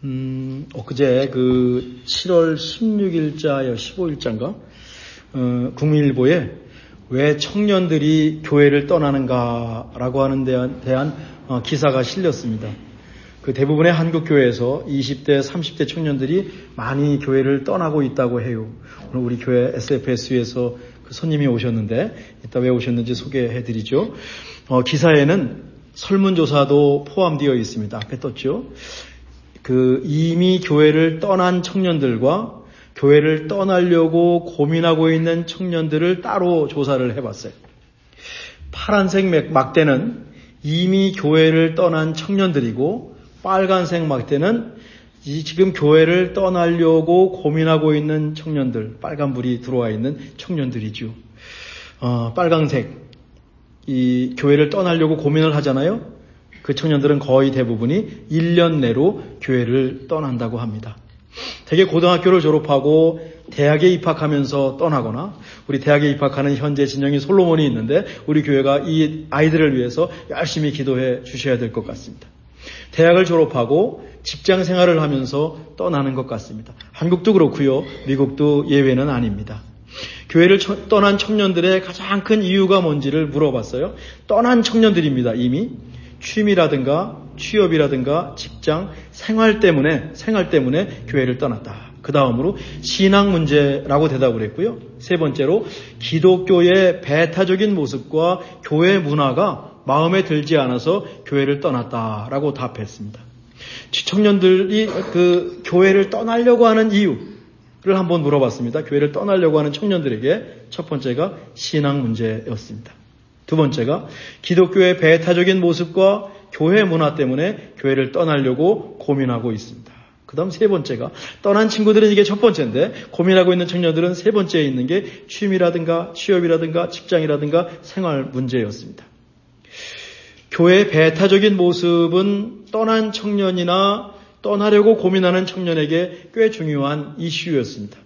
엊그제 7월 16일자여 15일자인가? 국민일보에 왜 청년들이 교회를 떠나는가라고 하는 데 대한 기사가 실렸습니다. 대부분의 한국 교회에서 20대, 30대 청년들이 많이 교회를 떠나고 있다고 해요. 오늘 우리 교회 SFS에서 손님이 오셨는데 이따 왜 오셨는지 소개해드리죠. 기사에는 설문조사도 포함되어 있습니다. 앞에 떴죠. 이미 교회를 떠난 청년들과 교회를 떠나려고 고민하고 있는 청년들을 따로 조사를 해봤어요. 파란색 막대는 이미 교회를 떠난 청년들이고 빨간색 막대는 지금 교회를 떠나려고 고민하고 있는 청년들, 빨간불이 들어와 있는 청년들이죠. 빨간색, 이 교회를 떠나려고 고민을 하잖아요. 그 청년들은 거의 대부분이 1년 내로 교회를 떠난다고 합니다. 대개 고등학교를 졸업하고 대학에 입학하면서 떠나거나 우리 대학에 입학하는 현재 진영이 솔로몬이 있는데 우리 교회가 이 아이들을 위해서 열심히 기도해 주셔야 될 것 같습니다. 대학을 졸업하고 직장 생활을 하면서 떠나는 것 같습니다. 한국도 그렇고요. 미국도 예외는 아닙니다. 교회를 떠난 청년들의 가장 큰 이유가 뭔지를 물어봤어요. 떠난 청년들입니다. 이미 취미라든가 취업이라든가 직장, 생활 때문에 교회를 떠났다. 그 다음으로 신앙 문제라고 대답을 했고요. 세 번째로 기독교의 배타적인 모습과 교회 문화가 마음에 들지 않아서 교회를 떠났다라고 답했습니다. 청년들이 교회를 떠나려고 하는 이유를 한번 물어봤습니다. 교회를 떠나려고 하는 청년들에게 첫 번째가 신앙 문제였습니다. 두 번째가 기독교의 배타적인 모습과 교회 문화 때문에 교회를 떠나려고 고민하고 있습니다. 그 다음 세 번째가 떠난 친구들은 이게 첫 번째인데 고민하고 있는 청년들은 세 번째에 있는 게 취미라든가 취업이라든가 직장이라든가 생활 문제였습니다. 교회의 배타적인 모습은 떠난 청년이나 떠나려고 고민하는 청년에게 꽤 중요한 이슈였습니다.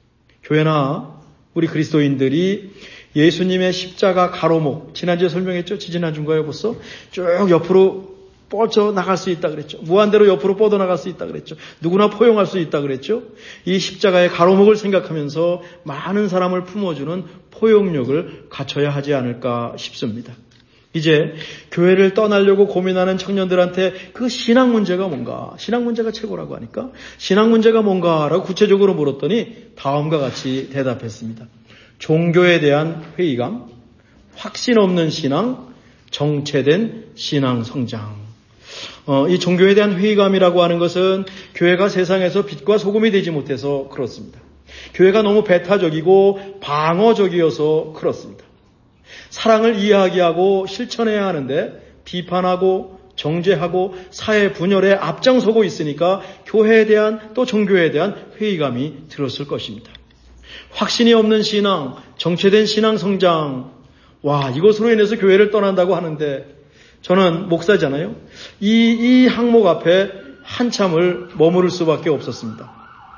교회나 우리 그리스도인들이 예수님의 십자가 가로목, 지난주에 설명했죠? 지지난주인가요 벌써? 쭉 옆으로 뻗어 나갈 수 있다 그랬죠. 무한대로 옆으로 뻗어 나갈 수 있다 그랬죠. 누구나 포용할 수 있다 그랬죠. 이 십자가의 가로목을 생각하면서 많은 사람을 품어주는 포용력을 갖춰야 하지 않을까 싶습니다. 이제 교회를 떠나려고 고민하는 청년들한테 그 신앙 문제가 뭔가, 신앙 문제가 최고라고 하니까 신앙 문제가 뭔가라고 구체적으로 물었더니 다음과 같이 대답했습니다. 종교에 대한 회의감, 확신 없는 신앙, 정체된 신앙 성장. 이 종교에 대한 회의감이라고 하는 것은 교회가 세상에서 빛과 소금이 되지 못해서 그렇습니다. 교회가 너무 배타적이고 방어적이어서 그렇습니다. 사랑을 이야기하고 실천해야 하는데 비판하고 정죄하고 사회 분열에 앞장서고 있으니까 교회에 대한 또 종교에 대한 회의감이 들었을 것입니다. 확신이 없는 신앙, 정체된 신앙 성장. 이것으로 인해서 교회를 떠난다고 하는데 저는 목사잖아요. 이 항목 앞에 한참을 머무를 수밖에 없었습니다.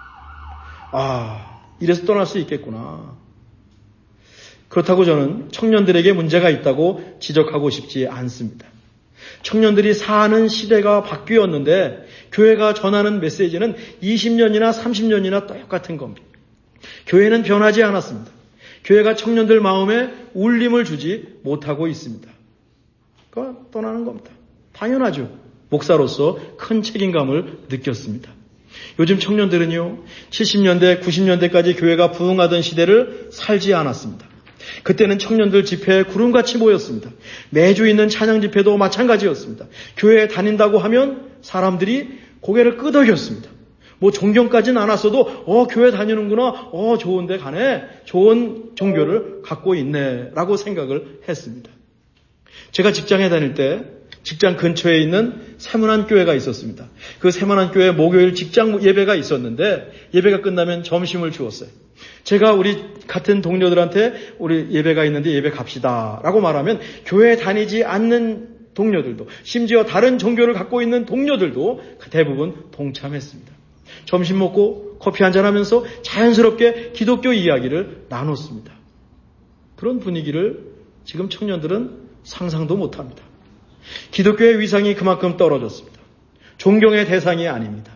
이래서 떠날 수 있겠구나. 그렇다고 저는 청년들에게 문제가 있다고 지적하고 싶지 않습니다. 청년들이 사는 시대가 바뀌었는데 교회가 전하는 메시지는 20년이나 30년이나 똑같은 겁니다. 교회는 변하지 않았습니다. 교회가 청년들 마음에 울림을 주지 못하고 있습니다. 그러니까 떠나는 겁니다. 당연하죠. 목사로서 큰 책임감을 느꼈습니다. 요즘 청년들은요, 70년대, 90년대까지 교회가 부흥하던 시대를 살지 않았습니다. 그때는 청년들 집회에 구름같이 모였습니다. 매주 있는 찬양 집회도 마찬가지였습니다. 교회에 다닌다고 하면 사람들이 고개를 끄덕였습니다. 존경까지는 않았어도 교회 다니는구나, 좋은데 가네, 좋은 종교를 갖고 있네 라고 생각을 했습니다. 제가 직장에 다닐 때 직장 근처에 있는 세문안 교회가 있었습니다. 그 세문안 교회 목요일 직장 예배가 있었는데 예배가 끝나면 점심을 주었어요. 제가 우리 같은 동료들한테 우리 예배가 있는데 예배 갑시다 라고 말하면 교회에 다니지 않는 동료들도, 심지어 다른 종교를 갖고 있는 동료들도 대부분 동참했습니다. 점심 먹고 커피 한잔 하면서 자연스럽게 기독교 이야기를 나눴습니다. 그런 분위기를 지금 청년들은 상상도 못합니다. 기독교의 위상이 그만큼 떨어졌습니다. 존경의 대상이 아닙니다.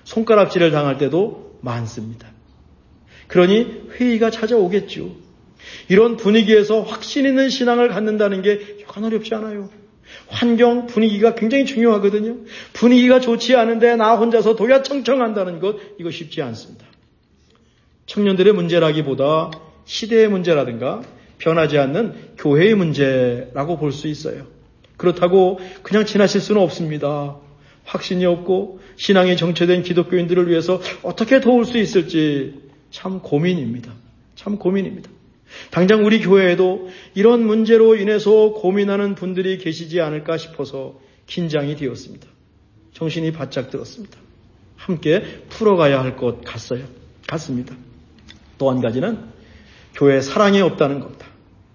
손가락질을 당할 때도 많습니다. 그러니 회의가 찾아오겠죠. 이런 분위기에서 확신 있는 신앙을 갖는다는 게 여간 어렵지 않아요. 환경, 분위기가 굉장히 중요하거든요. 분위기가 좋지 않은데 나 혼자서 도야청청한다는 것, 이거 쉽지 않습니다. 청년들의 문제라기보다 시대의 문제라든가 변하지 않는 교회의 문제라고 볼 수 있어요. 그렇다고 그냥 지나칠 수는 없습니다. 확신이 없고 신앙이 정체된 기독교인들을 위해서 어떻게 도울 수 있을지 참 고민입니다. 참 고민입니다. 당장 우리 교회에도 이런 문제로 인해서 고민하는 분들이 계시지 않을까 싶어서 긴장이 되었습니다. 정신이 바짝 들었습니다. 함께 풀어가야 할 것 같습니다. 또 한 가지는 교회에 사랑이 없다는 겁니다.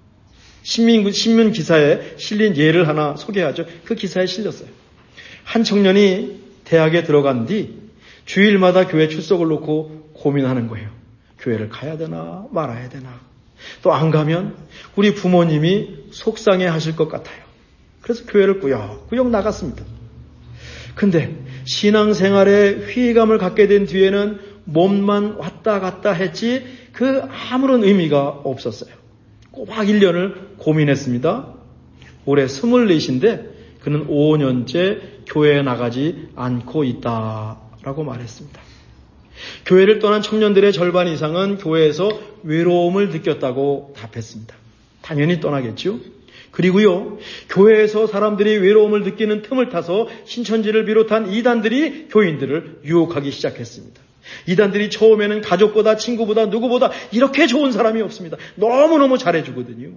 신문 기사에 실린 예를 하나 소개하죠. 그 기사에 실렸어요. 한 청년이 대학에 들어간 뒤 주일마다 교회 출석을 놓고 고민하는 거예요. 교회를 가야 되나 말아야 되나. 또 안 가면 우리 부모님이 속상해 하실 것 같아요. 그래서 교회를 꾸역꾸역 나갔습니다. 근데 신앙생활에 회의감을 갖게 된 뒤에는 몸만 왔다 갔다 했지 그 아무런 의미가 없었어요. 꼬박 1년을 고민했습니다. 올해 24인데 그는 5년째 교회에 나가지 않고 있다라고 말했습니다. 교회를 떠난 청년들의 절반 이상은 교회에서 외로움을 느꼈다고 답했습니다. 당연히 떠나겠죠. 그리고요, 교회에서 사람들이 외로움을 느끼는 틈을 타서 신천지를 비롯한 이단들이 교인들을 유혹하기 시작했습니다. 이단들이 처음에는 가족보다 친구보다 누구보다 이렇게 좋은 사람이 없습니다. 너무너무 잘해주거든요.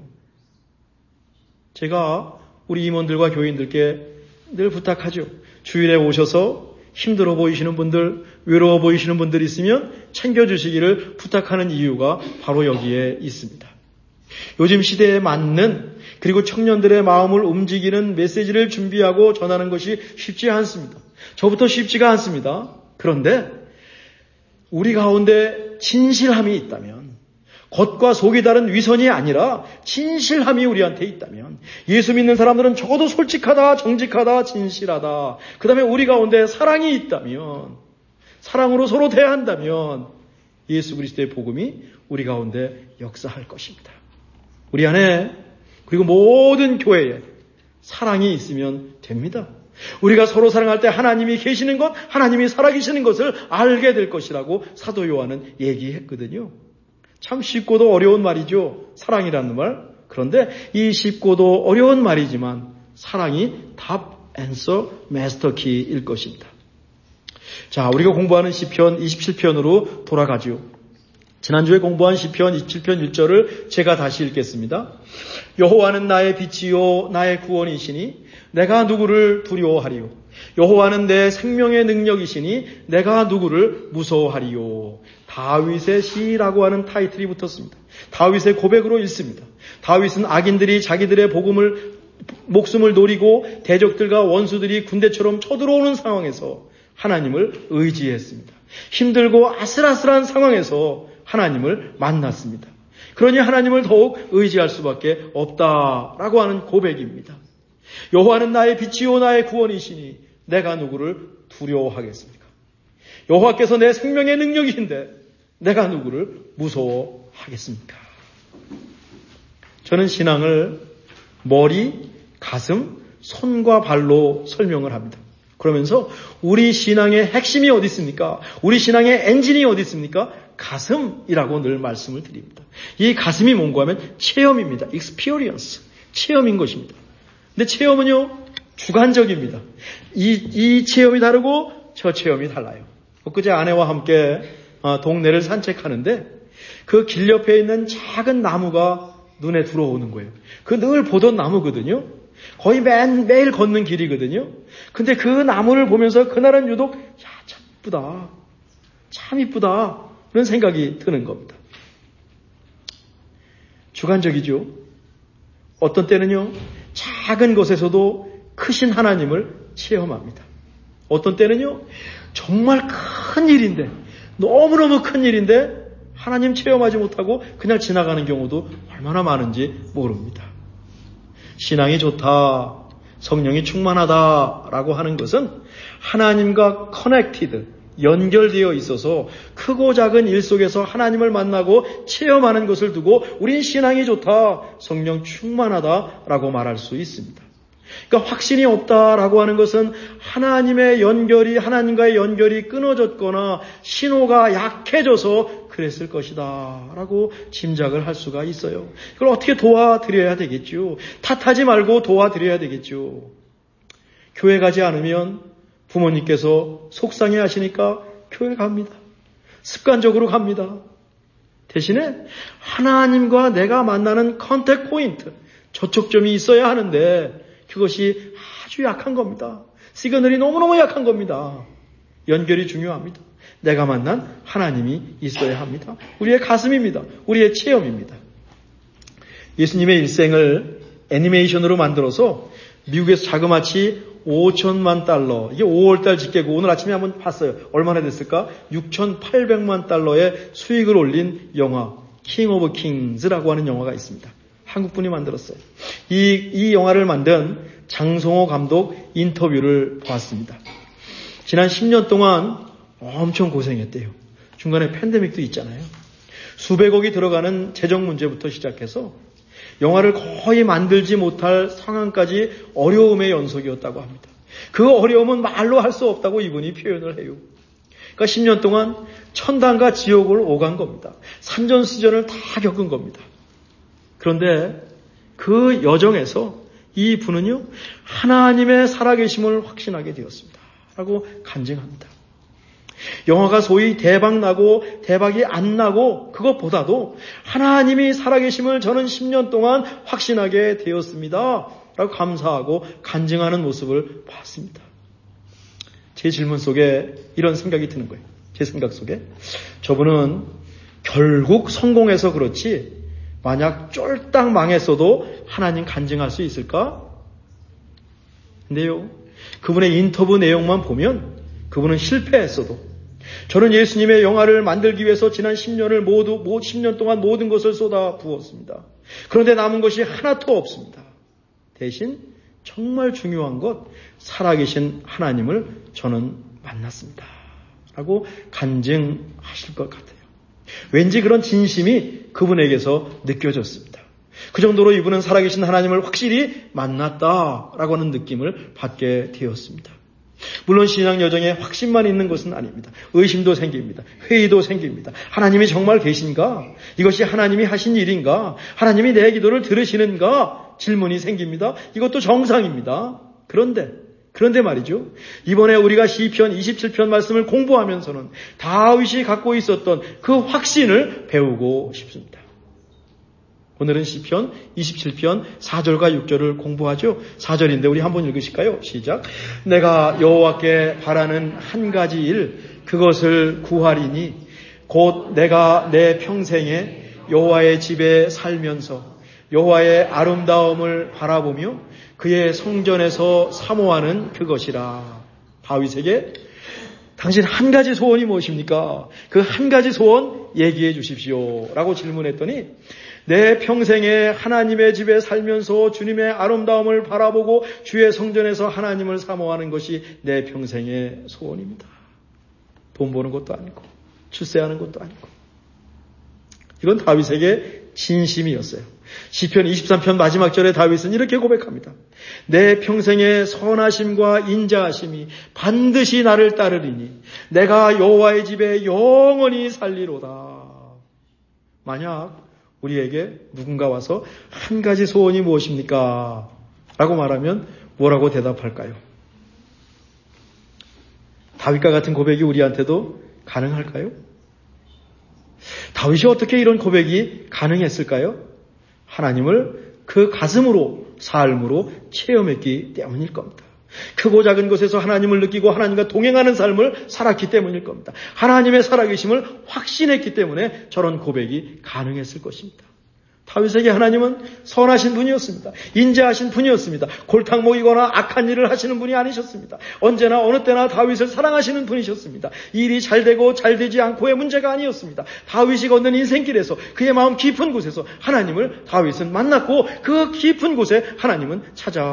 제가 우리 임원들과 교인들께 늘 부탁하죠. 주일에 오셔서 힘들어 보이시는 분들, 외로워 보이시는 분들 있으면 챙겨주시기를 부탁하는 이유가 바로 여기에 있습니다. 요즘 시대에 맞는 그리고 청년들의 마음을 움직이는 메시지를 준비하고 전하는 것이 쉽지 않습니다. 저부터 쉽지가 않습니다. 그런데 우리 가운데 진실함이 있다면, 겉과 속이 다른 위선이 아니라 진실함이 우리한테 있다면, 예수 믿는 사람들은 적어도 솔직하다, 정직하다, 진실하다, 그 다음에 우리 가운데 사랑이 있다면, 사랑으로 서로 대한다면 예수 그리스도의 복음이 우리 가운데 역사할 것입니다. 우리 안에 그리고 모든 교회에 사랑이 있으면 됩니다. 우리가 서로 사랑할 때 하나님이 계시는 것, 하나님이 살아계시는 것을 알게 될 것이라고 사도 요한은 얘기했거든요. 참 쉽고도 어려운 말이죠. 사랑이라는 말. 그런데 이 쉽고도 어려운 말이지만 사랑이 답, 앤서, 마스터 키일 것입니다. 자, 우리가 공부하는 시편 27편으로 돌아가죠. 지난주에 공부한 시편 27편 1절을 제가 다시 읽겠습니다. 여호와는 나의 빛이요 나의 구원이시니 내가 누구를 두려워하리요. 여호와는 내 생명의 능력이시니 내가 누구를 무서워하리요. 다윗의 시라고 하는 타이틀이 붙었습니다. 다윗의 고백으로 읽습니다. 다윗은 악인들이 자기들의 목숨을 노리고 대적들과 원수들이 군대처럼 쳐들어오는 상황에서 하나님을 의지했습니다. 힘들고 아슬아슬한 상황에서 하나님을 만났습니다. 그러니 하나님을 더욱 의지할 수밖에 없다라고 하는 고백입니다. 여호와는 나의 빛이요 나의 구원이시니 내가 누구를 두려워하겠습니까? 여호와께서 내 생명의 능력이신데 내가 누구를 무서워하겠습니까? 저는 신앙을 머리, 가슴, 손과 발로 설명을 합니다. 그러면서 우리 신앙의 핵심이 어디 있습니까? 우리 신앙의 엔진이 어디 있습니까? 가슴이라고 늘 말씀을 드립니다. 이 가슴이 뭔가 하면 체험입니다. experience, 체험인 것입니다. 근데 체험은요, 주관적입니다. 이 체험이 다르고 저 체험이 달라요. 엊그제 아내와 함께 동네를 산책하는데 그 길 옆에 있는 작은 나무가 눈에 들어오는 거예요. 그 늘 보던 나무거든요. 거의 매일 걷는 길이거든요. 근데 그 나무를 보면서 그날은 유독 참 이쁘다. 참 이쁘다. 그런 생각이 드는 겁니다. 주관적이죠. 어떤 때는요. 작은 것에서도 크신 하나님을 체험합니다. 어떤 때는요. 정말 큰 일인데 너무너무 큰 일인데 하나님 체험하지 못하고 그냥 지나가는 경우도 얼마나 많은지 모릅니다. 신앙이 좋다, 성령이 충만하다라고 하는 것은 하나님과 커넥티드, 연결되어 있어서 크고 작은 일 속에서 하나님을 만나고 체험하는 것을 두고 우린 신앙이 좋다, 성령 충만하다라고 말할 수 있습니다. 그러니까 확신이 없다라고 하는 것은 하나님과의 연결이 끊어졌거나 신호가 약해져서 그랬을 것이다 라고 짐작을 할 수가 있어요. 그걸 어떻게 도와드려야 되겠죠. 탓하지 말고 도와드려야 되겠죠. 교회 가지 않으면 부모님께서 속상해 하시니까 교회 갑니다. 습관적으로 갑니다. 대신에 하나님과 내가 만나는 컨택 포인트, 접촉점이 있어야 하는데 그것이 아주 약한 겁니다. 시그널이 너무너무 약한 겁니다. 연결이 중요합니다. 내가 만난 하나님이 있어야 합니다. 우리의 가슴입니다. 우리의 체험입니다. 예수님의 일생을 애니메이션으로 만들어서 미국에서 자그마치 5천만 달러, 이게 5월달 집계고 오늘 아침에 한번 봤어요. 얼마나 됐을까? 6,800만 달러의 수익을 올린 영화 킹 오브 킹즈라고 하는 영화가 있습니다. 한국분이 만들었어요. 이 영화를 만든 장성호 감독 인터뷰를 보았습니다. 지난 10년 동안 엄청 고생했대요. 중간에 팬데믹도 있잖아요. 수백억이 들어가는 재정 문제부터 시작해서 영화를 거의 만들지 못할 상황까지 어려움의 연속이었다고 합니다. 그 어려움은 말로 할 수 없다고 이분이 표현을 해요. 그러니까 10년 동안 천당과 지옥을 오간 겁니다. 산전수전을 다 겪은 겁니다. 그런데 그 여정에서 이 분은요, 하나님의 살아계심을 확신하게 되었습니다. 라고 간증합니다. 영화가 소위 대박 나고 대박이 안 나고 그것보다도 하나님이 살아계심을 저는 10년 동안 확신하게 되었습니다. 라고 감사하고 간증하는 모습을 봤습니다. 제 질문 속에 이런 생각이 드는 거예요. 제 생각 속에. 저분은 결국 성공해서 그렇지 만약 쫄딱 망했어도 하나님 간증할 수 있을까? 근데요, 그분의 인터뷰 내용만 보면 그분은 실패했어도 저는 예수님의 영화를 만들기 위해서 지난 10년 동안 모든 것을 쏟아 부었습니다. 그런데 남은 것이 하나도 없습니다. 대신 정말 중요한 것, 살아계신 하나님을 저는 만났습니다. 라고 간증하실 것 같아요. 왠지 그런 진심이 그분에게서 느껴졌습니다. 그 정도로 이분은 살아계신 하나님을 확실히 만났다라고 하는 느낌을 받게 되었습니다. 물론 신앙 여정에 확신만 있는 것은 아닙니다. 의심도 생깁니다. 회의도 생깁니다. 하나님이 정말 계신가? 이것이 하나님이 하신 일인가? 하나님이 내 기도를 들으시는가? 질문이 생깁니다. 이것도 정상입니다. 그런데 말이죠. 이번에 우리가 시편 27편 말씀을 공부하면서는 다윗이 갖고 있었던 그 확신을 배우고 싶습니다. 오늘은 시편 27편 4절과 6절을 공부하죠. 4절인데 우리 한번 읽으실까요? 시작. 내가 여호와께 바라는 한 가지 일, 그것을 구하리니 곧 내가 내 평생에 여호와의 집에 살면서 여호와의 아름다움을 바라보며 그의 성전에서 사모하는 그것이라. 다윗에게 당신 한 가지 소원이 무엇입니까? 그 한 가지 소원 얘기해 주십시오. 라고 질문했더니 내 평생에 하나님의 집에 살면서 주님의 아름다움을 바라보고 주의 성전에서 하나님을 사모하는 것이 내 평생의 소원입니다. 돈 버는 것도 아니고 출세하는 것도 아니고. 이건 다윗에게 진심이었어요. 시편 23편 마지막 절에 다윗은 이렇게 고백합니다. 내 평생의 선하심과 인자하심이 반드시 나를 따르리니 내가 여호와의 집에 영원히 살리로다. 만약 우리에게 누군가 와서 한 가지 소원이 무엇입니까? 라고 말하면 뭐라고 대답할까요? 다윗과 같은 고백이 우리한테도 가능할까요? 다윗이 어떻게 이런 고백이 가능했을까요? 하나님을 그 가슴으로, 삶으로 체험했기 때문일 겁니다. 크고 작은 곳에서 하나님을 느끼고 하나님과 동행하는 삶을 살았기 때문일 겁니다. 하나님의 살아계심을 확신했기 때문에 저런 고백이 가능했을 것입니다. 다윗에게 하나님은 선하신 분이었습니다. 인자하신 분이었습니다. 골탕 먹이거나 악한 일을 하시는 분이 아니셨습니다. 언제나 어느 때나 다윗을 사랑하시는 분이셨습니다. 일이 잘 되고 잘 되지 않고의 문제가 아니었습니다. 다윗이 걷는 인생길에서 그의 마음 깊은 곳에서 하나님을 다윗은 만났고 그 깊은 곳에 하나님은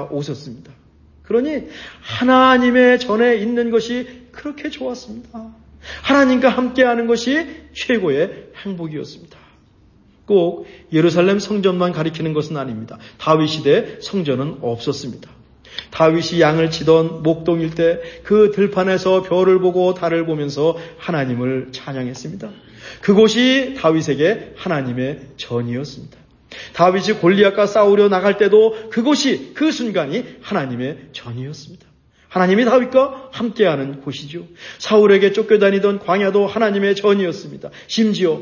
찾아오셨습니다. 그러니 하나님의 전에 있는 것이 그렇게 좋았습니다. 하나님과 함께하는 것이 최고의 행복이었습니다. 꼭 예루살렘 성전만 가리키는 것은 아닙니다. 다윗 시대 성전은 없었습니다. 다윗이 양을 치던 목동일 때 그 들판에서 별을 보고 달을 보면서 하나님을 찬양했습니다. 그곳이 다윗에게 하나님의 전이었습니다. 다윗이 골리앗과 싸우려 나갈 때도 그곳이, 그 순간이 하나님의 전이었습니다. 하나님이 다윗과 함께하는 곳이죠. 사울에게 쫓겨다니던 광야도 하나님의 전이었습니다. 심지어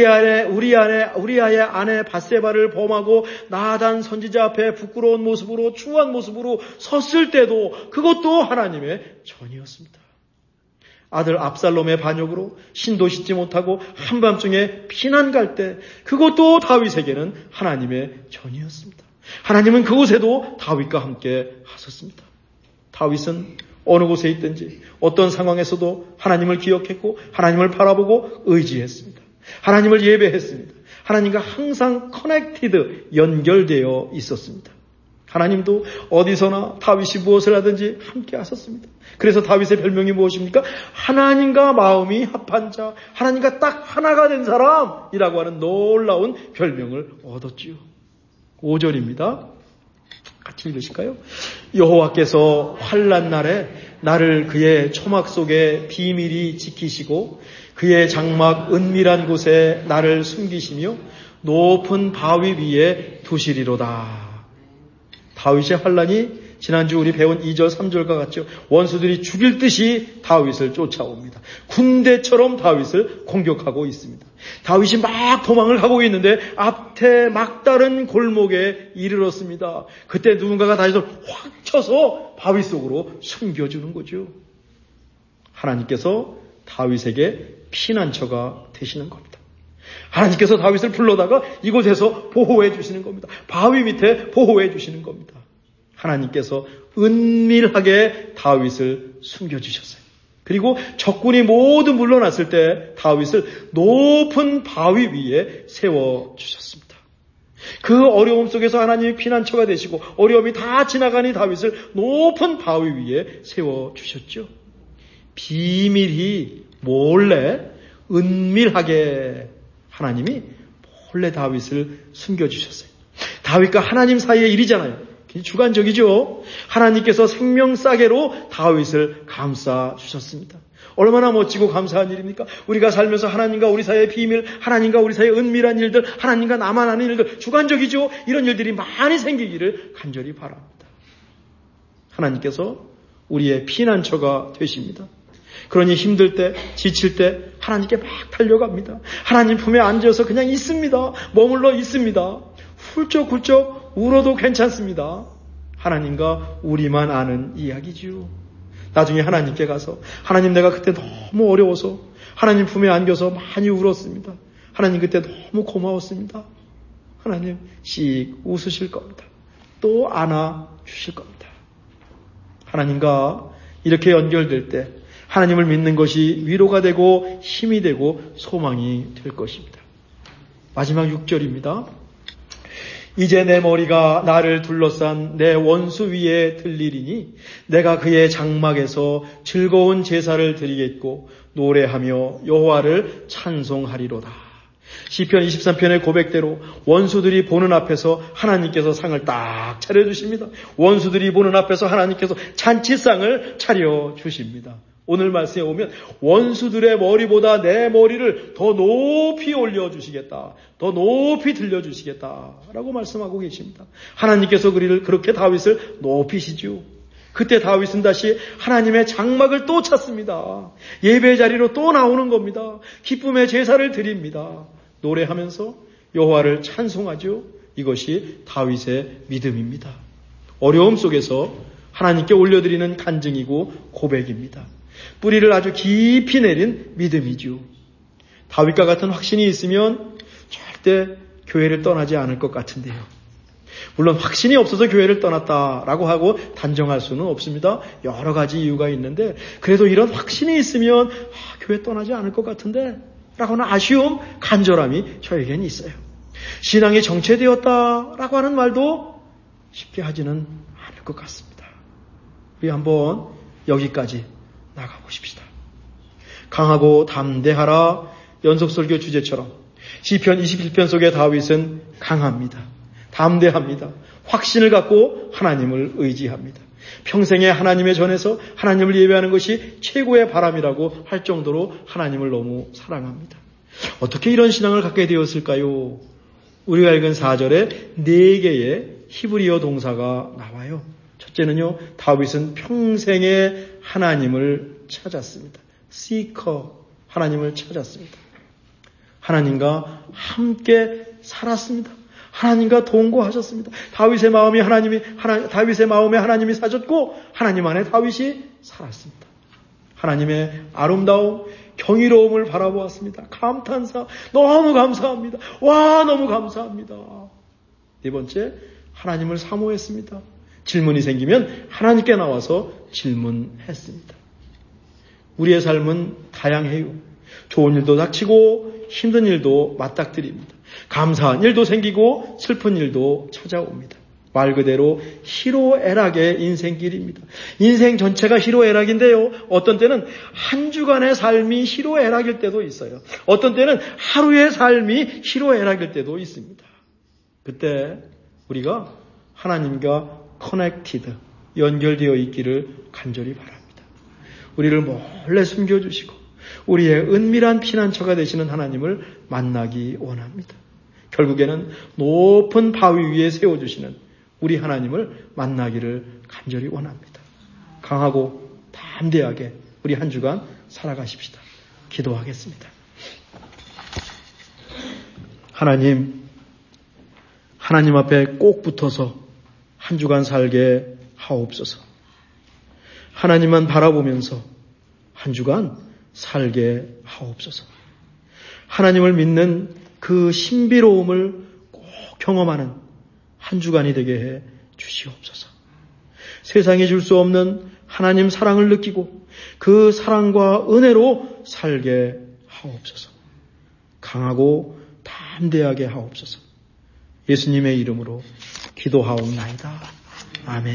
우리아의 아내 밧세바를 범하고 나단 선지자 앞에 부끄러운 모습으로, 추한 모습으로 섰을 때도 그것도 하나님의 전이었습니다. 아들 압살롬의 반역으로 신도 씻지 못하고 한밤중에 피난 갈 때 그것도 다윗에게는 하나님의 전이었습니다. 하나님은 그곳에도 다윗과 함께 하셨습니다. 다윗은 어느 곳에 있든지 어떤 상황에서도 하나님을 기억했고 하나님을 바라보고 의지했습니다. 하나님을 예배했습니다. 하나님과 항상 커넥티드, 연결되어 있었습니다. 하나님도 어디서나 다윗이 무엇을 하든지 함께 하셨습니다. 그래서 다윗의 별명이 무엇입니까? 하나님과 마음이 합한 자, 하나님과 딱 하나가 된 사람이라고 하는 놀라운 별명을 얻었지요. 5절입니다. 같이 읽으실까요? 여호와께서 환난 날에 나를 그의 초막 속에 비밀히 지키시고 그의 장막 은밀한 곳에 나를 숨기시며 높은 바위 위에 두시리로다. 다윗의 환난이 지난주 우리 배운 2절 3절과 같죠. 원수들이 죽일 듯이 다윗을 쫓아옵니다. 군대처럼 다윗을 공격하고 있습니다. 다윗이 막 도망을 하고 있는데 앞에 막다른 골목에 이르렀습니다. 그때 누군가가 다윗을 확 쳐서 바위 속으로 숨겨주는 거죠. 하나님께서 다윗에게 피난처가 되시는 겁니다. 하나님께서 다윗을 불러다가 이곳에서 보호해 주시는 겁니다. 바위 밑에 보호해 주시는 겁니다. 하나님께서 은밀하게 다윗을 숨겨주셨어요. 그리고 적군이 모두 물러났을 때 다윗을 높은 바위 위에 세워주셨습니다. 그 어려움 속에서 하나님이 피난처가 되시고 어려움이 다 지나가니 다윗을 높은 바위 위에 세워주셨죠. 비밀히 몰래 은밀하게 하나님이 몰래 다윗을 숨겨주셨어요. 다윗과 하나님 사이의 일이잖아요. 주관적이죠. 하나님께서 생명싸개로 다윗을 감싸주셨습니다. 얼마나 멋지고 감사한 일입니까? 우리가 살면서 하나님과 우리 사이의 비밀, 하나님과 우리 사이의 은밀한 일들, 하나님과 나만 아는 일들, 주관적이죠. 이런 일들이 많이 생기기를 간절히 바랍니다. 하나님께서 우리의 피난처가 되십니다. 그러니 힘들 때, 지칠 때 하나님께 막 달려갑니다. 하나님 품에 앉아서 그냥 있습니다. 머물러 있습니다. 훌쩍훌쩍 울어도 괜찮습니다. 하나님과 우리만 아는 이야기지요. 나중에 하나님께 가서 하나님 내가 그때 너무 어려워서 하나님 품에 안겨서 많이 울었습니다. 하나님 그때 너무 고마웠습니다. 하나님 씩 웃으실 겁니다. 또 안아주실 겁니다. 하나님과 이렇게 연결될 때 하나님을 믿는 것이 위로가 되고 힘이 되고 소망이 될 것입니다. 마지막 6절입니다. 이제 내 머리가 나를 둘러싼 내 원수 위에 들리리니 내가 그의 장막에서 즐거운 제사를 드리겠고 노래하며 여호와를 찬송하리로다. 시편 23편의 고백대로 원수들이 보는 앞에서 하나님께서 상을 딱 차려주십니다. 원수들이 보는 앞에서 하나님께서 잔치상을 차려주십니다. 오늘 말씀에 보면 원수들의 머리보다 내 머리를 더 높이 올려주시겠다. 더 높이 들려주시겠다. 라고 말씀하고 계십니다. 하나님께서 그렇게 다윗을 높이시죠. 그때 다윗은 다시 하나님의 장막을 또 찾습니다. 예배 자리로 또 나오는 겁니다. 기쁨의 제사를 드립니다. 노래하면서 여호와를 찬송하죠. 이것이 다윗의 믿음입니다. 어려움 속에서 하나님께 올려드리는 간증이고 고백입니다. 뿌리를 아주 깊이 내린 믿음이죠. 다윗과 같은 확신이 있으면 절대 교회를 떠나지 않을 것 같은데요. 물론 확신이 없어서 교회를 떠났다라고 하고 단정할 수는 없습니다. 여러 가지 이유가 있는데 그래도 이런 확신이 있으면 교회 떠나지 않을 것 같은데 라고 하는 아쉬움, 간절함이 저에게는 있어요. 신앙이 정체되었다라고 하는 말도 쉽게 하지는 않을 것 같습니다. 우리 한번 여기까지 나가보십시다. 강하고 담대하라. 연속설교 주제처럼 시편 21편 속의 다윗은 강합니다. 담대합니다. 확신을 갖고 하나님을 의지합니다. 평생에 하나님의 전에서 하나님을 예배하는 것이 최고의 바람이라고 할 정도로 하나님을 너무 사랑합니다. 어떻게 이런 신앙을 갖게 되었을까요? 우리가 읽은 4절에 4개의 히브리어 동사가 나와요. 첫째는요, 다윗은 평생에 하나님을 찾았습니다. seeker, 하나님을 찾았습니다. 하나님과 함께 살았습니다. 하나님과 동거하셨습니다. 다윗의 마음에 하나님이 사셨고 하나님 안에 다윗이 살았습니다. 하나님의 아름다움, 경이로움을 바라보았습니다. 감탄사, 너무 감사합니다. 와, 너무 감사합니다. 네 번째, 하나님을 사모했습니다. 질문이 생기면 하나님께 나와서 질문했습니다. 우리의 삶은 다양해요. 좋은 일도 닥치고 힘든 일도 맞닥뜨립니다. 감사한 일도 생기고 슬픈 일도 찾아옵니다. 말 그대로 희로애락의 인생길입니다. 인생 전체가 희로애락인데요. 어떤 때는 한 주간의 삶이 희로애락일 때도 있어요. 어떤 때는 하루의 삶이 희로애락일 때도 있습니다. 그때 우리가 하나님과 커넥티드, 연결되어 있기를 간절히 바랍니다. 우리를 몰래 숨겨주시고 우리의 은밀한 피난처가 되시는 하나님을 만나기 원합니다. 결국에는 높은 바위 위에 세워주시는 우리 하나님을 만나기를 간절히 원합니다. 강하고 담대하게 우리 한 주간 살아가십시다. 기도하겠습니다. 하나님 앞에 꼭 붙어서 한 주간 살게 하옵소서. 하나님만 바라보면서 한 주간 살게 하옵소서. 하나님을 믿는 그 신비로움을 꼭 경험하는 한 주간이 되게 해 주시옵소서. 세상이 줄 수 없는 하나님 사랑을 느끼고 그 사랑과 은혜로 살게 하옵소서. 강하고 담대하게 하옵소서. 예수님의 이름으로 기도하옵나이다. 아멘.